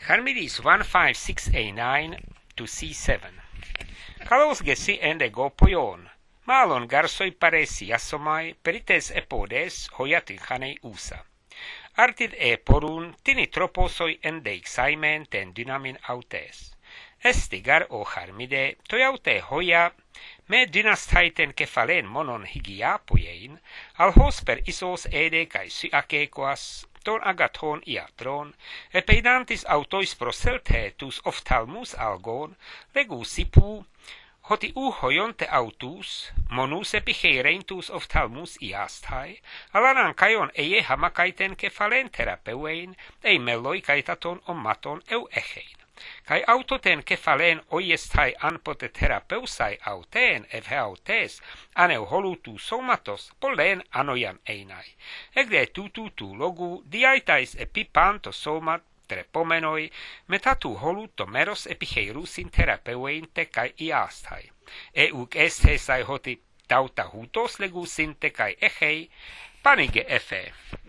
Charmides 156A9 to C7. Kalos gesi ende go poion. Malon garsoi paresi asomai perites epodes hoyatin hanei usa. Artid porun tini troposoi endeixaimen ten dynamin autes. Estigar o Charmide toiaute hoia me dynastaiten kefalen monon higiapoiein alhos per isos ede kai syakekoas ton agathon iatron, epeidantis autois proselthetus ophthalmus algon, legu sipu, hoti hoionte autus, monus epicheirentus ophthalmus iastai, alanan kaion eie hamakaiten kefalen terapeuein, ei melloi kaitaton ommaton eu echein. Kai autoten kefalen oiestai anpote terapeusai auteen evhe autes, aneu holutu somatos polleen anojan einai. Egde tutu logu diaitais epipanto somat trepomenoi, metatu holuto meros epicheirusin terapeuein te kai iastai. Euk esthesai hoti tauta hutos legu sinte kai echei, panige efe.